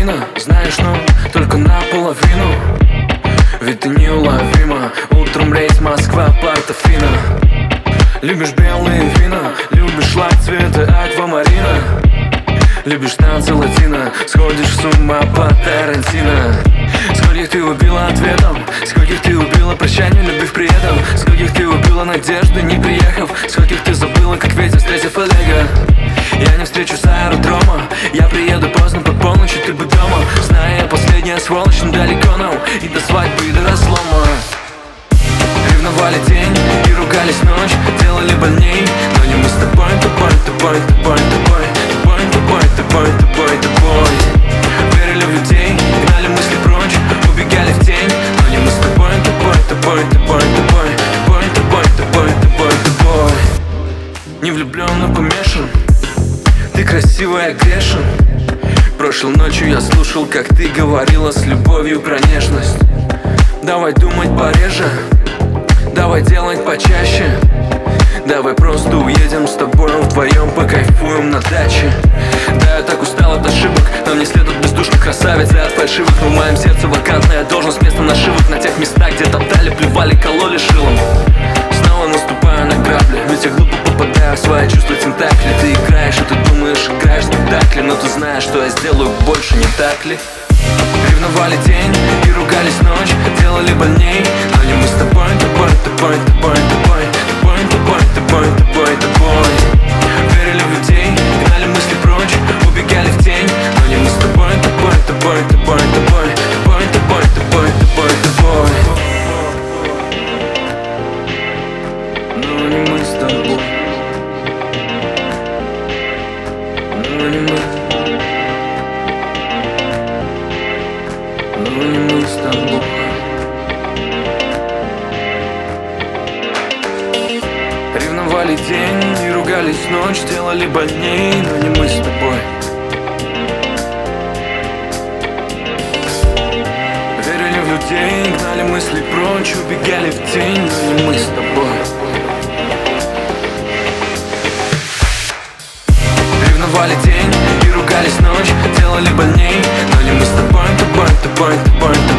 половина, знаешь, но только наполовину. Ведь ты неуловима. Утром рейс Москва, Портофино. Любишь белые вина, любишь лак цвета аквамарина. Любишь танцы латино, сходишь с ума по Тарантино. Скольких ты убила ответом, скольких ты убила прощание, любив при этом. Скольких ты убила надежды, не приехав. Скольких ты забыла, как ветер, встретив Олега. Я не встречу с аэродрома, я приеду поздно под полночь, и ты будь дома. Зная, я последняя сволочь, но далеко нам и до свадьбы, и до разлома. Ревновали день и ругались ночь, делали больней, но не мы с тобой, тупой, тупой, тупой, тупой, тупой, тупой, тупой, тупой, тупой. Верили в людей, гнали мысли прочь, убегали в тень, но не мы с тобой, тупой, тупой, тупой, тупой, тупой, тупой, тупой, тупой, тупой. Не влюблен, но помешан, ты красивая, грешен. Прошлой ночью я слушал, как ты говорила с любовью про нежность. Давай думать пореже, давай делать почаще. Давай просто уедем с тобой вдвоем, покайфуем на даче. Да, я так устал от ошибок, нам не след от бездушных красавиц и от фальшивых. Но в моем сердце вакантная должность, место нашивок на тех местах, где топтали, плевали, кололи шилом. Снова наступаю на грабли, ведь я глупо попадаю в свои чувства тентакли. Ты играешь, и ты думаешь, играешь в спектакли, но ты знаешь, что я сделаю больше, не так ли? Ревновали день и ругались ночь, делали больней, но не мы с тобой, тупой, тупой, тупой, тупой, тупой, тупой, тупой, тупой, тупой. Верили в людей, гнали мысли прочь, убегали в тень, но не мы с тобой, тупой, тупой, тупой, тупой, тупой, тупой, тупой, тупой, тупой. Но не мы с тобой, но не мы. Но не мы с тобой. Ревновали день и ругались ночь, делали больней, но не мы с тобой. Верили в людей, гнали мысли прочь, убегали в тень, но не мы с тобой. Ревновали день и ругались ночь, делали больней, но не мы с тобой, тупой, тупой, тупой, тупой.